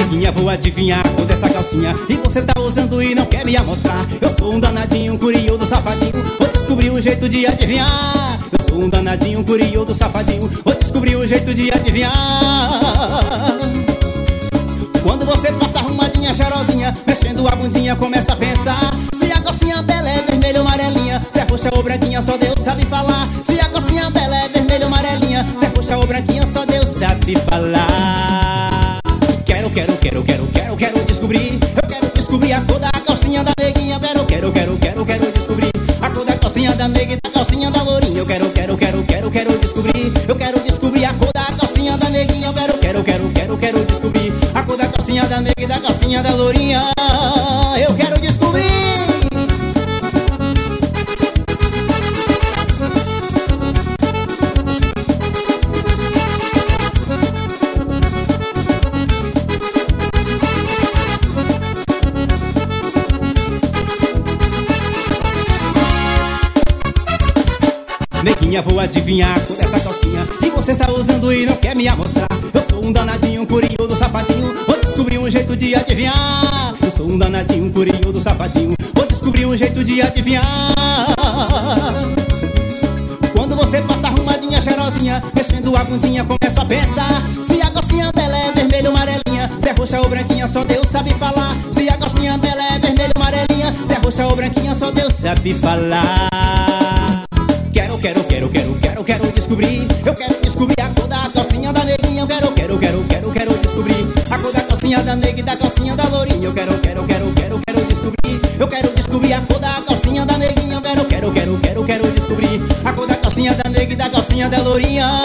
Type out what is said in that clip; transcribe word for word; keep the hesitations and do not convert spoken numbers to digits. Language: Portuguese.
Neguinha, vou adivinhar a cor dessa calcinha e você tá usando e não quer me amostrar. Eu sou um danadinho, um curioso, safadinho, vou descobrir um jeito de adivinhar. Eu sou um danadinho, um curioso, safadinho, vou descobrir um jeito de adivinhar. Quando você passa arrumadinha, cheirosinha, mexendo a bundinha, começa a pensar se a calcinha dela é vermelha ou amarelinha, se é roxa ou branquinha, só Deus sabe falar. Se a calcinha dela é vermelha ou amarelinha, se é roxa ou branquinha, só Deus sabe falar. Quero, quero, quero, quero, quero, quero descobrir. Eu quero descobrir a cor da calcinha da neguinha. Quero, quero, quero, quero, quero descobrir a cor da calcinha da nega e da calcinha da lourinha. Eu quero, quero, quero, quero, quero descobrir. Eu quero descobrir a cor da calcinha da neguinha. Eu quero, quero, quero, quero, quero descobrir a cor da calcinha da nega e da calcinha da lourinha. Eu quero descobrir. Neguinha, vou adivinhar a cor dessa calcinha e você está usando e não quer me amostrar. Eu sou um danadinho, um curioso, safadinho, vou descobrir um jeito de adivinhar. Eu sou um danadinho, um curioso, safadinho, vou descobrir um jeito de adivinhar. Quando você passa arrumadinha, cheirosinha, mexendo a bundinha, começa a pensar se a calcinha dela é vermelha ou amarelinha, se é roxa ou branquinha, só Deus sabe falar. Se a calcinha dela é vermelha ou amarelinha, se é roxa ou branquinha, só Deus sabe falar. Quero, quero, quero, quero, quero, quero descobrir. Eu quero descobrir a cor da calcinha da neguinha. Eu quero, quero, quero, quero, quero descobrir a cor da calcinha da nega e da calcinha da lourinha. Eu quero, quero, quero, quero, quero descobrir. Eu quero descobrir a cor da calcinha da neguinha. Eu quero, quero, quero, quero, quero descobrir a cor da calcinha da nega e da calcinha da lourinha.